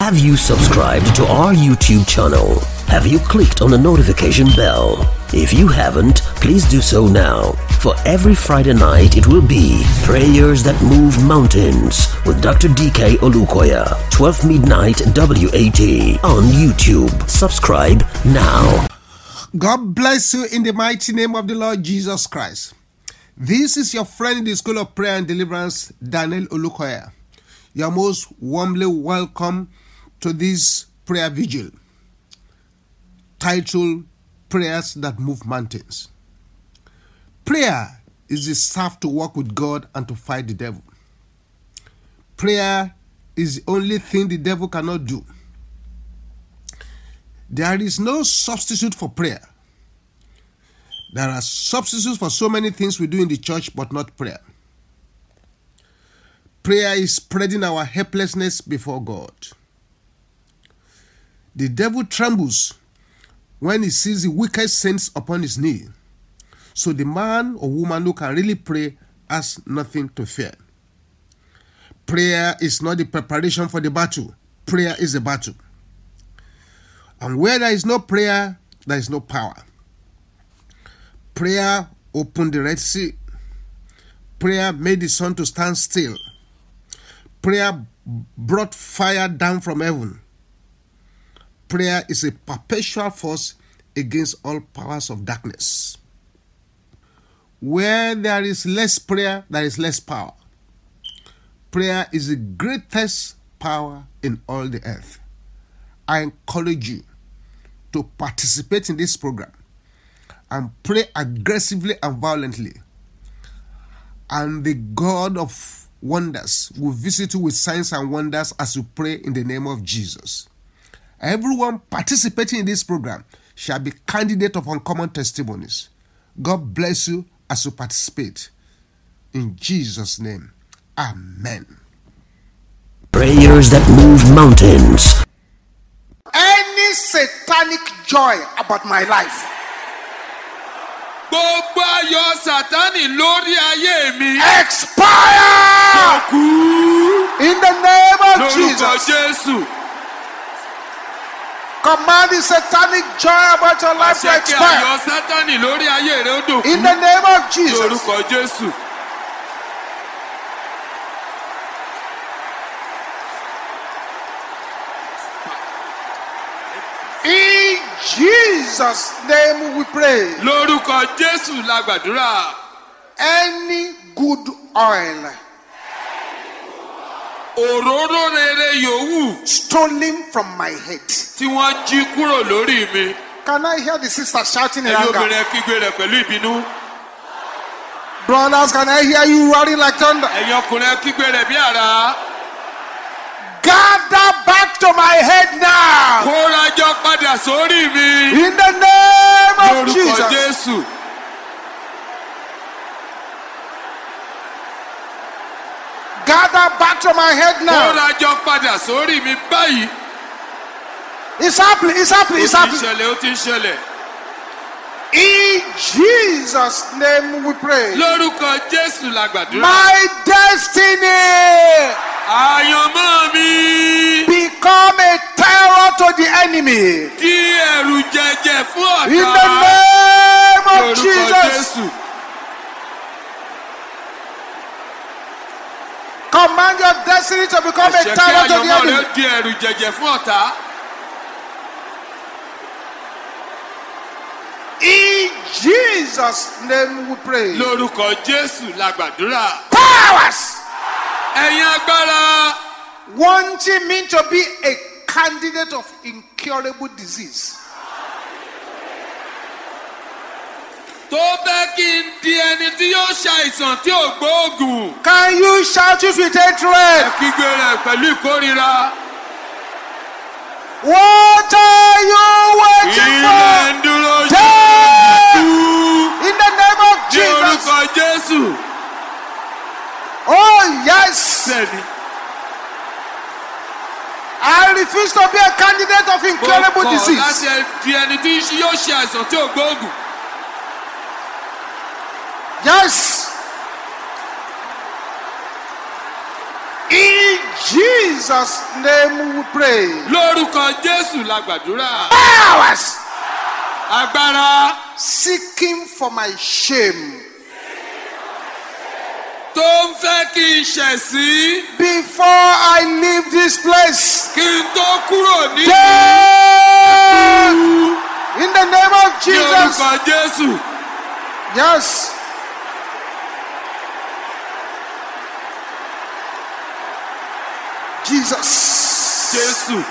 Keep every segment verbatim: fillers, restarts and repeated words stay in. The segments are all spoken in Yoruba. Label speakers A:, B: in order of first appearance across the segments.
A: Have you subscribed to our YouTube channel? Have you clicked on the notification bell? If you haven't, please do so now. For every Friday night, it will be Prayers That Move Mountains with Doctor D K Olukoya, twelve midnight W A T on YouTube. Subscribe now.
B: God bless you in the mighty name of the Lord Jesus Christ. This is your friend in the School of Prayer and Deliverance, Daniel Olukoya. You are most warmly welcome to this prayer vigil titled Prayers That Move Mountains. Prayer is the staff to walk with God and to fight the devil. Prayer is the only thing the devil cannot do. There is no substitute for prayer. There are substitutes for so many things we do in the church, but not prayer. Prayer is spreading our helplessness before God. The devil trembles when he sees the wicked saints upon his knee. So the man or woman who can really pray has nothing to fear. Prayer is not the preparation for the battle. Prayer is the battle. And where there is no prayer, there is no power. Prayer opened the Red Sea. Prayer made the sun to stand still. Prayer brought fire down from heaven. Prayer is a perpetual force against all powers of darkness. Where there is less prayer, there is less power. Prayer is the greatest power in all the earth. I encourage you to participate in this program and pray aggressively and violently. And the God of wonders will visit you with signs and wonders as you pray in the name of Jesus. Everyone participating in this program shall be candidate of uncommon testimonies. God bless you as you participate. In Jesus' name, amen.
A: Prayers that move mountains.
B: Any satanic joy about my life,
C: gbogbo ayọ̀ Sátánì lórí ayé mi,
B: expire in the name of
C: lórúkọ
B: Jesus.
C: Jésù.
B: Command the satanic joy about your life to
C: Àṣẹ kí ayọ̀
B: expire
C: Sátánì lórí ayé rẹ ó dòkú
B: in the name of Jesus.
C: lórúkọ Jésù.
B: In Jesus' name we pray.
C: Lórúkọ Jésù la gbàdúrà.
B: Any good oil
C: Òróró rere yòówù
B: stolen from my head.
C: tí wọ́n jí kúrò lórí mi.
B: Can I hear the sister shouting in
C: Ẹ̀yin
B: anger?
C: obìnrin kígbe rẹ̀ pẹ̀lú ìbínú.
B: Brothers, can I hear you roaring like thunder?
C: Ẹ̀yin ọkùnrin kígbe rẹ̀ bí àrá.
B: Gather back to my head now.
C: Kórajọ padà sórí mi.
B: In the name of
C: Lórúkọ
B: Jesus.
C: Jésù.
B: Gather back to my head now.
C: Kórajọ padà sórí mi báyìí.
B: It's happening. It's happening. It's
C: Ó ti ń
B: happening.
C: ṣẹlẹ̀, ó ti ń ṣẹlẹ̀.
B: In Jesus' name we pray.
C: Lórúkọ Jésù la gbàdúrà.
B: My destiny
C: Àyànmọ́ mi
B: become a terror to the enemy.
C: di ẹ̀rù jẹjẹ fún
B: In the
C: ọ̀tá.
B: name of
C: Lórúkọ
B: Jesus.
C: Jésù.
B: Command your destiny to become a
C: Àṣẹ kí
B: terror to the
C: àyànmọ́
B: enemy.
C: rẹ di ẹ̀rù jẹjẹ fún ọ̀tá.
B: In Jesus' name we pray.
C: Lórúkọ Jésù la gbàdúrà.
B: Powers
C: Ẹ̀yin agbára
B: wanting me to be a candidate of incurable disease.
C: tó fẹ́ kí n di ẹni tí yóò ṣàìsàn tí ò gbóògùn.
B: Can you shout it with
C: Ẹ
B: hatred?
C: kígbe rẹ̀ pẹ̀lú ìkórìíra.
B: What are you waiting
C: Ilẹ̀
B: for?
C: ń dúró
B: Death!
C: ṣe
B: In the name of
C: ní
B: Jesus.
C: orúkọ Jésù.
B: Oh yes.
C: Bẹ́ẹ̀ni.
B: I refuse to be a candidate of incurable
C: Mo kọ̀
B: disease.
C: láti di ẹni tí yóò ṣe àìsàn tí ò gbóògùn.
B: Yes. In Jesus' Jesus' name we pray.
C: Lórúkọ Jésù la gbàdúrà.
B: Powers
C: Agbára
B: seeking for my shame
C: tó ń fẹ́ kí n ṣẹ̀ sí.
B: before I leave this place.
C: Kí n tó kúrò ní
B: Death! In the name of Jesus.
C: lórúkọ Jésù.
B: Yes. Jesus.
C: Jésù.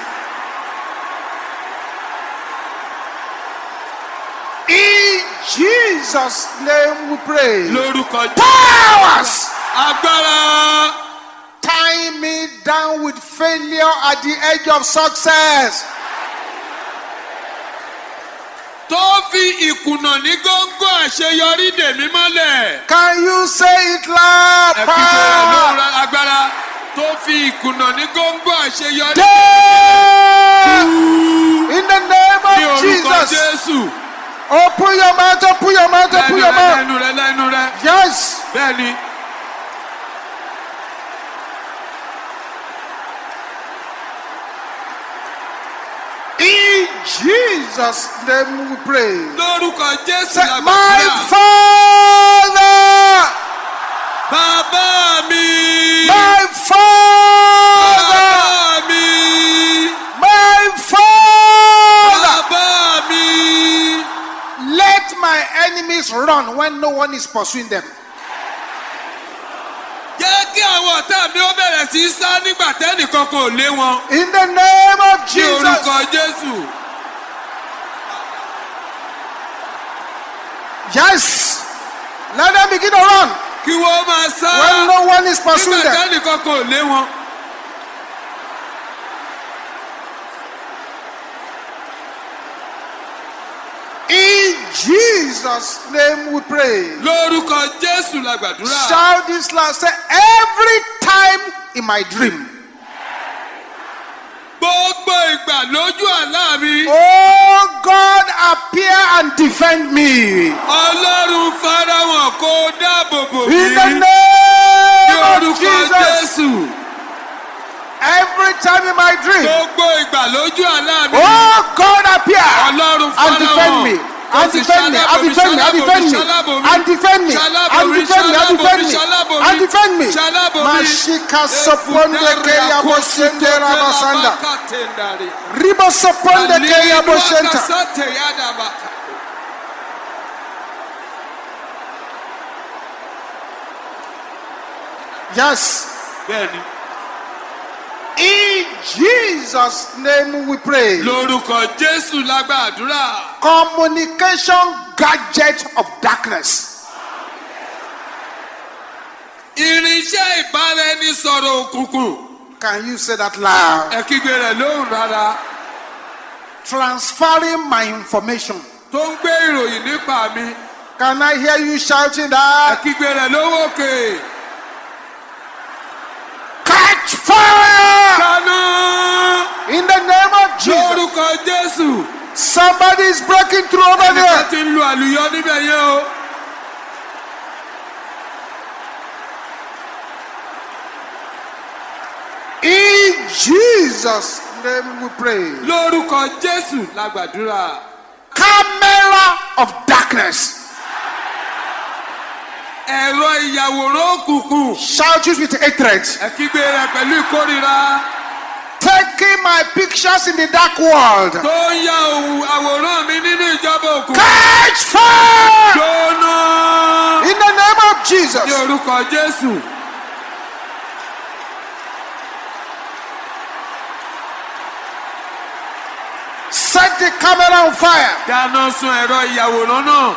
B: In Jesus' name we pray.
C: Lórúkọ Jésù.
B: Powers
C: Agbára
B: tying me down with failure at the edge of success.
C: tó fi ìkùnà ní góńgó àṣeyọrí dè mí mọ́lẹ̀.
B: Can you say it loud?
C: Ẹ kígbe rẹ̀
B: Power.
C: lóhùn agbára tó fi ìkùnà ní góńgó àṣeyọrí.
B: Death! In the name
C: Ní
B: of
C: orúkọ
B: Jesus.
C: Jésù.
B: Open your mouth, open your mouth, open
C: Lẹ́nu
B: your
C: rẹ̀
B: mouth.
C: lẹ́nu rẹ̀ lẹ́nu rẹ̀.
B: Yes.
C: Bẹ́ẹ̀ni.
B: In Jesus' name we pray.
C: Lórúkọ Jésù
B: Say,
C: la
B: my
C: gbàdúrà.
B: Father,
C: Bàbá mi.
B: my Father,
C: Bàbá mi.
B: my Father.
C: Bàbá mi.
B: Let my enemies run when no one is pursuing them.
C: Jẹ́ kí àwọn ọ̀tá mi ó bẹ̀rẹ̀ sí í sá nígbà tẹ́nìkan kò lé wọn.
B: In the name of
C: Ní
B: Jesus.
C: orúkọ Jésù.
B: Yes. Let them begin to run
C: Kí wọ́n máa sá
B: when no one is pursuing
C: nígbà
B: them.
C: tẹ́nìkan kò lé wọn.
B: In Jesus' name we pray.
C: Lórúkọ Jésù la gbàdúrà.
B: Shout this last. Say, every time in my dream.
C: Gbogbo ìgbà lójú àlá mi.
B: Oh God, appear and defend me.
C: Ọlọ́run farahàn kó dáàbò bò mí.
B: In the
C: Ní
B: name of
C: orúkọ
B: Jesus.
C: Jésù.
B: Every time in my dream.
C: Gbogbo ìgbà lójú àlá mi.
B: Oh God, appear
C: Ọlọ́run
B: and defend
C: farahàn.
B: me. And defend me. And defend me. And defend me. And defend me. And defend me. And defend me. And defend me. Mashika soponde keya boshende rabasanda. Ribo soponde keya boshenta. Yes.
C: Bẹ́ẹ̀ni.
B: In Jesus' name we pray.
C: Lórúkọ Jésù la gbàdúrà.
B: Communication gadget of darkness.
C: Irinṣẹ́ ìbáraẹnisọ̀rọ̀ òkùnkùn.
B: Can you say that loud?
C: Ẹ kígbe rẹ̀ lóhùn rárá.
B: Transferring my information.
C: Tó ń gbé ìròyìn nípa mi.
B: Can I hear you shouting
C: Ẹ
B: that?
C: kígbe rẹ̀ lówó òkè.
B: Catch fire!
C: Kaná.
B: In the name of Jesus.
C: Lórúkọ Jésù.
B: Somebody is breaking through over
C: Ẹnìkan
B: there.
C: ti ń lu àlùyọ níbẹ̀ yẹn o.
B: In Jesus' name we pray.
C: Lórúkọ Jésù la gbàdúrà.
B: Camera of darkness.
C: Ẹ̀rọ ìyàwòrán òkùnkùn.
B: Shout it with hatred.
C: Ẹ kígbe rẹ̀ pẹ̀lú ìkórìíra.
B: Taking my pictures in the dark world.
C: Tó ń ya òun àwòrán mi nínú ìjọba òkùnkùn.
B: Catch fire!
C: Jóná.
B: In the name of Jesus.
C: Ní orúkọ Jésù.
B: Set the camera on fire.
C: Dáná sun ẹ̀rọ ìyàwòrán náà.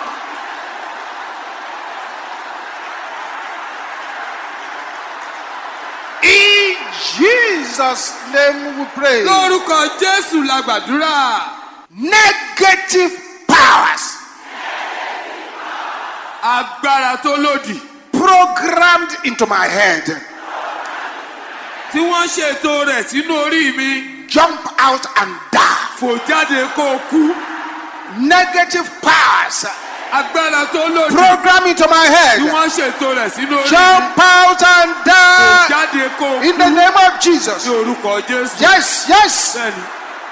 B: In Jesus' name we pray.
C: Lórúkọ Jésù la gbàdúrà.
B: Negative powers
C: Agbára tó lòdì.
B: programmed into my head.
C: Tí wọ́n ṣètò rẹ̀ sínú orí mi.
B: Jump out and die.
C: Fò jáde kó o kú.
B: Negative powers
C: agbára tó lòdì.
B: program into my
C: Bí
B: head.
C: wọ́n ṣètò rẹ̀ sínú orí mi.
B: Jump out and
C: Kò
B: die
C: jáde kó o
B: in the
C: kú
B: name of Jesus.
C: ní orúkọ Jésù.
B: Yes, yes.
C: Bẹ́ẹ̀ni.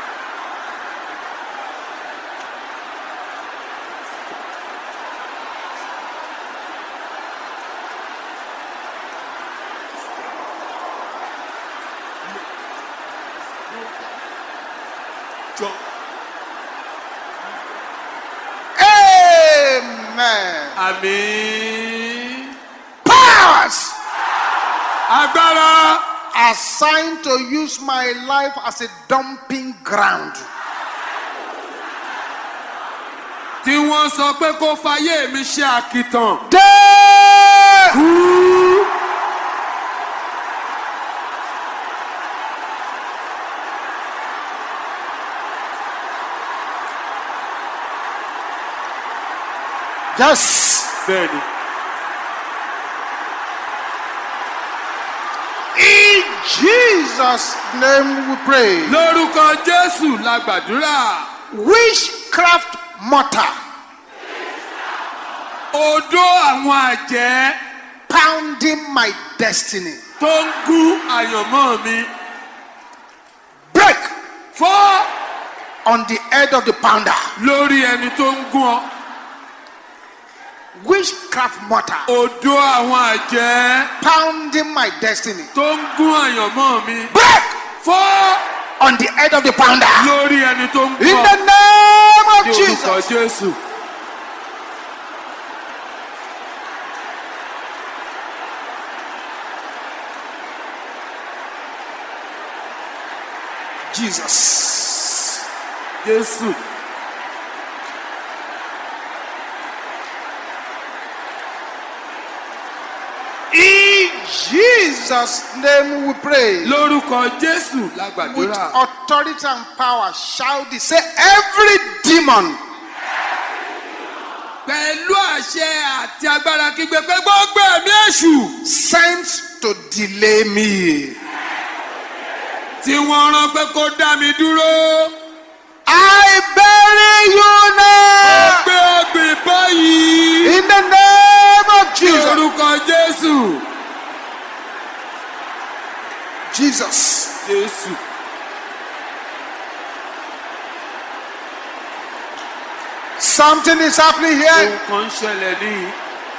C: Jọ.
B: Amen.
C: Àmín.
B: Powers
C: Agbára
B: assigned to use my life as a dumping ground.
C: tí wọ́n sọ pé kó fayé mi ṣe àkìtàn.
B: Death. Yes.
C: Bẹ́ẹ̀ni.
B: In Jesus' name we pray.
C: Lórúkọ Jésù la gbàdúrà.
B: Witchcraft mortar
C: Odó àwọn àjẹ́
B: pounding my destiny.
C: tó ń gún àyànmọ́ mi.
B: Break
C: Fọ́
B: on the head of the pounder.
C: lórí ẹni tó ń gún ọ.
B: Witchcraft mortar
C: Odó àwọn àjẹ́
B: pounding my destiny.
C: tó ń gún àyànmọ́ mi.
B: Break
C: Fọ́
B: on the head of the pounder.
C: lórí ẹni tó ń
B: In
C: gún
B: the
C: ọ.
B: name of
C: Ní orúkọ
B: Jesus.
C: Jésù.
B: Jesus.
C: Jésù.
B: In Jesus' name we pray.
C: Lórúkọ Jésù la
B: With
C: gbàdúrà.
B: authority and power, shout this. Say, every demon
C: Pẹ̀lú àṣẹ àti agbára kígbe pé gbogbo ẹ̀mí èṣù
B: sent to delay me,
C: tí wọ́n rán pé kó dá mi dúró.
B: I bury you now.
C: Gbé ọgbìn báyìí.
B: In the name of
C: Ní
B: Jesus.
C: orúkọ Jésù.
B: Jesus.
C: Jésù.
B: Something is happening here.
C: Ohun kan ń ṣẹlẹ̀ ní.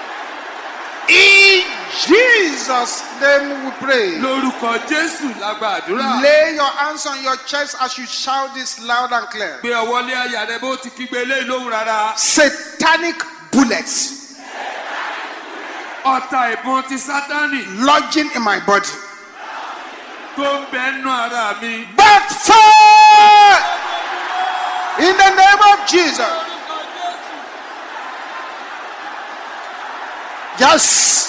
B: In Jesus' name we pray.
C: Lórúkọ Jésù la gbàdúrà.
B: Lay your hands on your chest as you shout this loud and clear.
C: Gbé ọwọ́ lé àyà rẹ bó ti kígbe eléyìí lóhùn rárá.
B: Satanic bullets
C: Ọ̀tá ìbọn ti Sátánì
B: lodging in my body.
C: tó ń bẹ nínú ara mi.
B: Backfire! In the name of Jesus. Yes.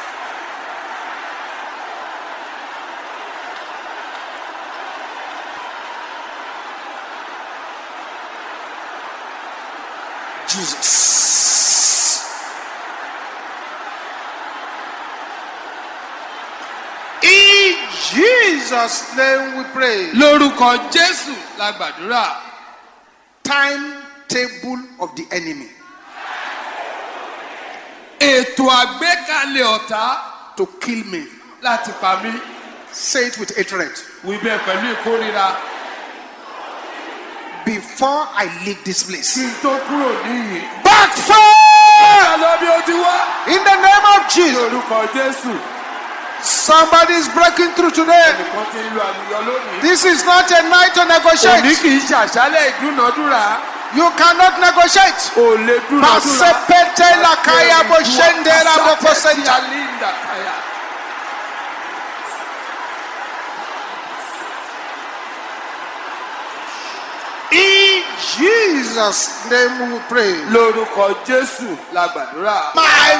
B: Jesus. In Jesus' name we pray.
C: Lórúkọ Jésù la gbàdúrà.
B: Timetable of the enemy
C: Ètò àgbékalẹ̀ ọ̀tá
B: to kill me.
C: láti pa mí.
B: Say it with hatred.
C: Wí bẹ́ẹ̀ pẹ̀lú ìkórira.
B: Before I leave this place.
C: Kí n tó kúrò níyì.
B: Backfire!
C: Lọ bí ó ti wá.
B: In the name of Jesus.
C: Lórúkọ Jésù.
B: Somebody is breaking through today.
C: Ẹnìkan ti ń lo àlùyọ lónìí.
B: This is not a night to
C: Òní
B: negotiate.
C: kì í ṣàṣálẹ̀ ìdúnàdúrà.
B: You cannot negotiate.
C: Ò lè dúnàdúrà.
B: Masepete lakaya boshendera bokosenta.
C: Linda kaya.
B: In Jesus' name we pray.
C: Lórúkọ Jésù la gbàdúrà.
B: My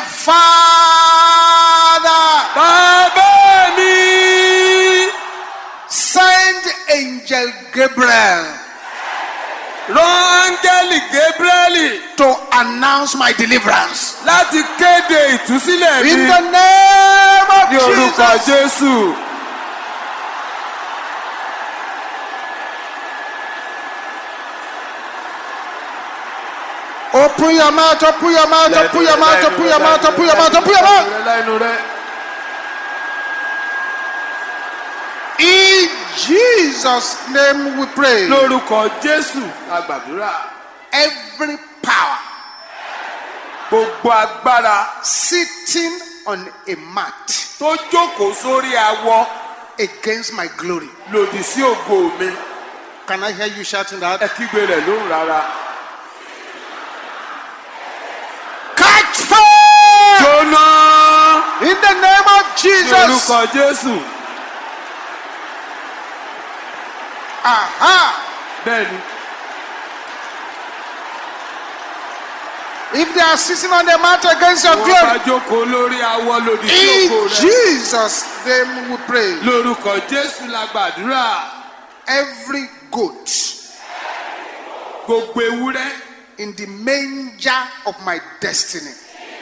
B: Father,
C: Bàbá mi.
B: send angel Gabriel
C: Rán áńgẹ́lì Gabrieli
B: to announce my deliverance.
C: láti kéde ìtúsílẹ̀ mi.
B: In the name of
C: Ní orúkọ
B: Jesus.
C: Jésù.
B: Open your mouth, open your mouth, open your mouth, open your mouth, open your mouth, open your mouth. In Jesus' name we pray.
C: Lórúkọ Jésù la gbàdúrà.
B: Every power
C: Gbogbo agbára
B: sitting on a mat
C: tó jókòó sórí awọ
B: against my glory.
C: lòdì sí ògo mi.
B: Can I hear you shouting that?
C: Ẹ kígbe rẹ̀ lóhùn rárá.
B: Catch fire!
C: Jóná
B: In the name of Jesus.
C: lórúkọ Jésù.
B: Aha!
C: Bẹ́ẹ̀ni,
B: If they are sitting on the mat against your
C: wọ́n bá
B: glory,
C: jókòó lórí awọ lòdì sí
B: in
C: ògo rẹ̀.
B: Jesus' name we pray.
C: Lórúkọ Jésù la gbàdúrà.
B: Every goat
C: Gbogbo ewúrẹ́
B: in the manger of my destiny,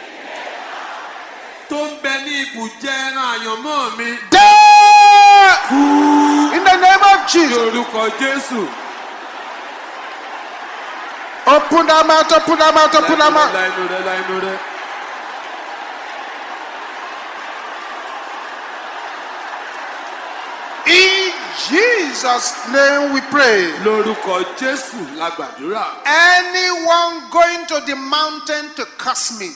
C: tó ń bẹ ní ibùjẹ ẹran àyànmọ́ mi.
B: die in the name of Jesus.
C: Lórúkọ Jésù.
B: Open that mouth, open that mouth, open that mouth.
C: Láìnú rẹ̀, láìnú rẹ̀.
B: In Jesus' name we pray.
C: Lórúkọ Jésù la gbàdúrà.
B: Anyone going to the mountain to curse me,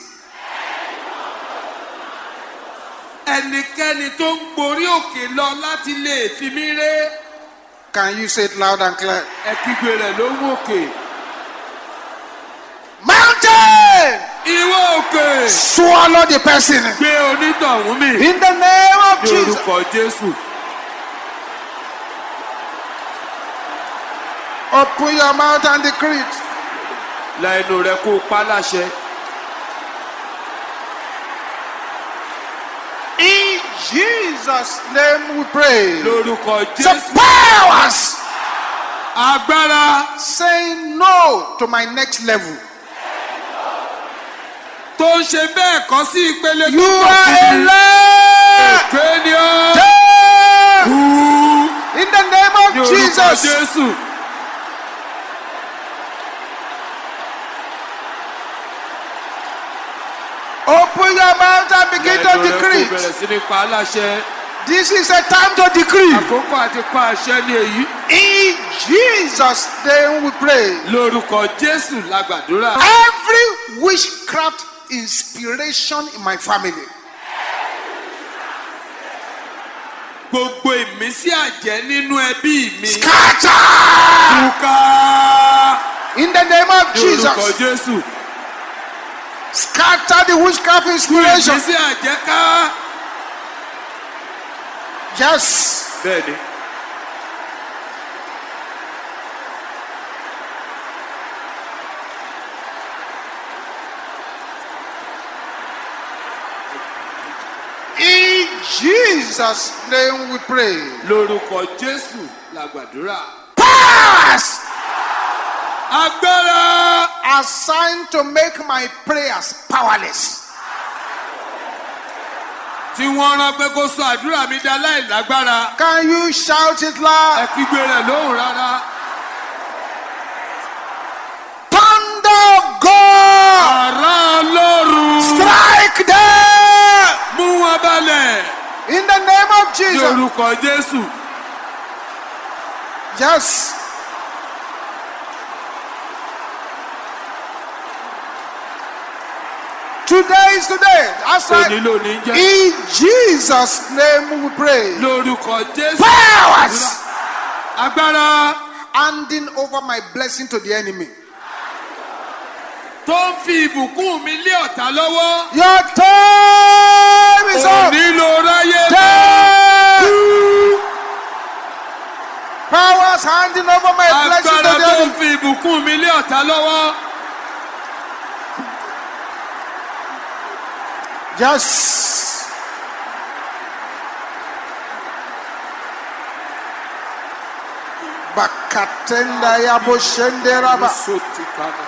C: Ẹnikẹ́ni tó ń gborí òkè lọ láti lè fi mí ré.
B: can you say it loud and clear?
C: Ẹ kígbe rẹ̀ lóhùn òkè.
B: Mountain!
C: Ìwọ òkè.
B: Swallow the person.
C: Gbé onítọ̀hún mì.
B: In the name of Jesus.
C: Lórúkọ Jésù.
B: Open your mouth and decree it.
C: Láìnú rẹ̀ kó pa láṣẹ.
B: In Jesus' name we pray.
C: Lórúkọ
B: The
C: Jésù.
B: powers
C: Agbára
B: saying no to my next level.
C: tó ń ṣe bẹ́ẹ̀ kọ́ sí ìpele tó
B: You
C: pọ̀
B: are
C: sí
B: a
C: i.
B: liar.
C: Èké ni ó.
B: Die
C: Kú
B: in the name
C: ní
B: of
C: orúkọ
B: Jesus.
C: Jésù.
B: Open your mouth and begin to
C: Láìnú rẹ̀
B: decree.
C: kó bẹ̀rẹ̀ sí ní pa á láṣẹ.
B: This is a time to decree.
C: Àkókò àti pa àṣẹ ni èyí.
B: In Jesus' name we pray.
C: Lórúkọ Jésù la gbàdúrà.
B: Every witchcraft inspiration in my family,
C: Gbogbo ìmísí àjẹ́ nínú ẹbí mi.
B: scatter
C: Túká
B: in the name of
C: ní orúkọ
B: Jesus.
C: Jésù.
B: Scatter the witchcraft inspiration.
C: Ìmísí àjẹ́ ká.
B: Yes.
C: Bẹ́ẹ̀ni.
B: In Jesus' name we pray.
C: Lórúkọ Jésù la gbàdúrà.
B: Powers
C: Agbára
B: assigned to make my prayers powerless.
C: tí wọ́n rán pé kó sọ àdúrà mi di aláìlágbára.
B: Can you shout it
C: Ẹ
B: loud?
C: kígbe rẹ̀ lóhùn rárá.
B: Thunder of God,
C: Àrá Ọlọ́run
B: strike them
C: mú wọn balẹ̀.
B: in the name of
C: Ní
B: Jesus.
C: orúkọ Jésù.
B: Yes. Today is today. That's
C: Òní
B: right.
C: lónìí jẹ́.
B: In Jesus' name we pray.
C: Lórúkọ Jésù.
B: Powers
C: Agbára
B: handing over my blessing to the enemy.
C: tó ń fi ìbùkún mi lé ọ̀tá lọ́wọ́.
B: Your time is up.
C: Òní ló ráyè mọ́.
B: Time. Powers handing over my blessing to
C: Agbára
B: the
C: tó ń
B: enemy.
C: fi ìbùkún mi lé ọ̀tá lọ́wọ́.
B: Yes. Bakatenda ya boshenderaba.
C: Sotikana.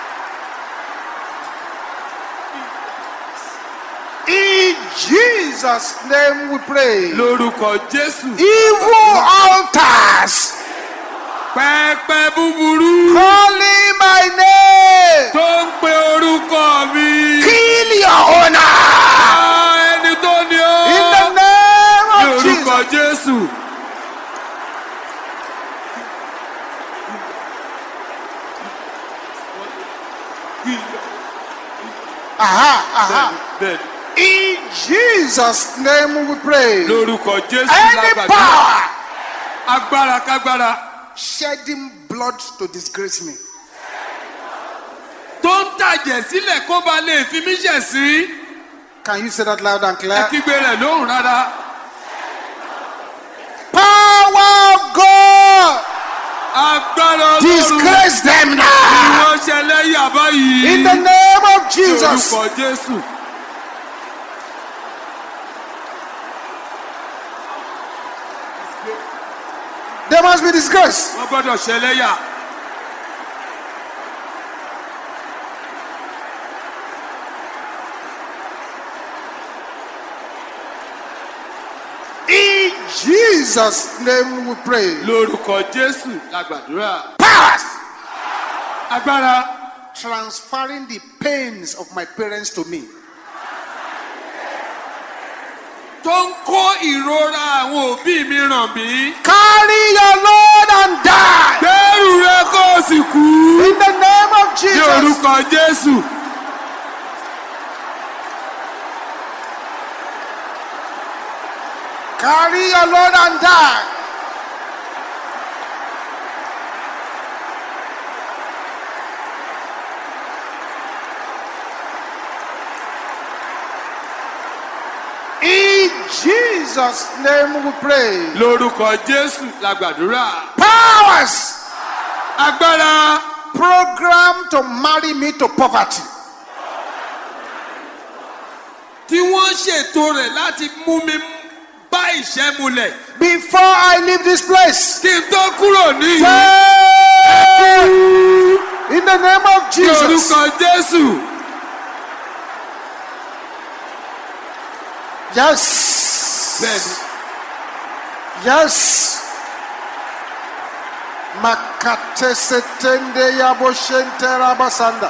B: In Jesus' name we pray.
C: Lórúkọ Jésù.
B: Evil altars
C: Pẹpẹ búburú
B: calling my name.
C: tó ń pe orúkọ
B: Aha, aha.
C: Bẹ́ẹ̀ni.
B: In Jesus' name we pray.
C: Lórúkọ Jésù
B: Any
C: lágbàdúrà.
B: power
C: Agbára kágbára
B: shedding blood to disgrace me.
C: tó ń tàjẹ̀ sílẹ̀ kó ba lè fi mí ṣẹ̀ sí.
B: Can you say that loud and
C: Ẹ
B: clear?
C: kígbe rẹ̀ lóhùn rárá.
B: Power of God,
C: Agbára Ọlọ́run.
B: disgrace them now.
C: Ìwọ ṣẹlẹ̀ yàbá yìí.
B: In the name of Jesus.
C: Lórúkọ Jésù.
B: There must be disgrace.
C: Wọ́n gbọ́dọ̀ ṣẹlẹ̀ yà.
B: In Jesus' name we pray.
C: Lórúkọ Jésù lágbàdúrà.
B: Powers
C: Agbára
B: transferring the pains of my parents to me.
C: tó ń kó ìrora àwọn òbí mi ràn mí.
B: Carry your load and die.
C: Gbẹ́rù rẹ kó o sì kú.
B: In the name of
C: Ní
B: Jesus.
C: orúkọ Jésù.
B: Carry your load and die. In Jesus' name we pray.
C: Lórúkọ Jésù lágbàdúrà.
B: Powers
C: Agbára
B: programmed to marry me to poverty.
C: tí wọ́n ṣètò rẹ̀ láti mú mi bá ìṣẹ́ mulẹ̀.
B: Before I leave this place.
C: Kí n tó kúrò níyì.
B: Say, in the name of
C: Ní
B: Jesus.
C: orúkọ Jésù.
B: Yes.
C: Bẹ́ẹ̀ni.
B: Yes. Makate setende yabo shentera basanda.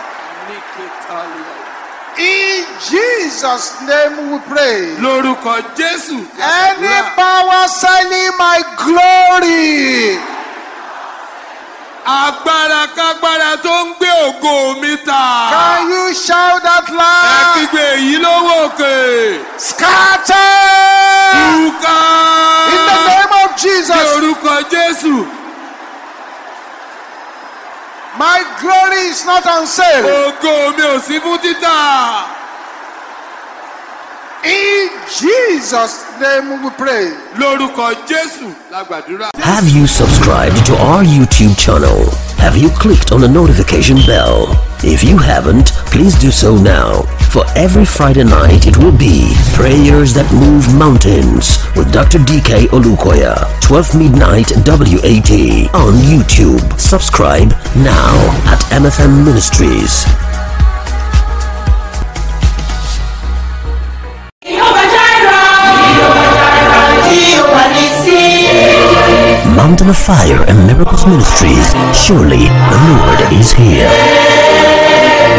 B: In Jesus' name we pray.
C: Lórúkọ Jésù.
B: Any
C: lágbàdúrà.
B: power selling my glory.
C: Agbára kágbára tó ń gbé ògo mi tà.
B: Can you shout that
C: Ẹ
B: loud?
C: kígbe èyí lówó òkè.
B: Scatter.
C: Túká.
B: In the name of
C: Ní
B: Jesus.
C: orúkọ Jésù.
B: My glory is not on sale.
C: Ògo mi ò sí fún títà.
B: In Jesus' name we pray.
C: Lórúkọ Jésù lágbàdúrà.
A: Have you subscribed to our YouTube channel? Have you clicked on the notification bell? If you haven't, please do so now. For every Friday night, it will be Prayers That Move Mountains with Doctor D K Olukoya, twelve midnight W A T on YouTube. Subscribe now at M F M Ministries. Mountain of Fire and Miracles Ministries. Surely the Lord is here.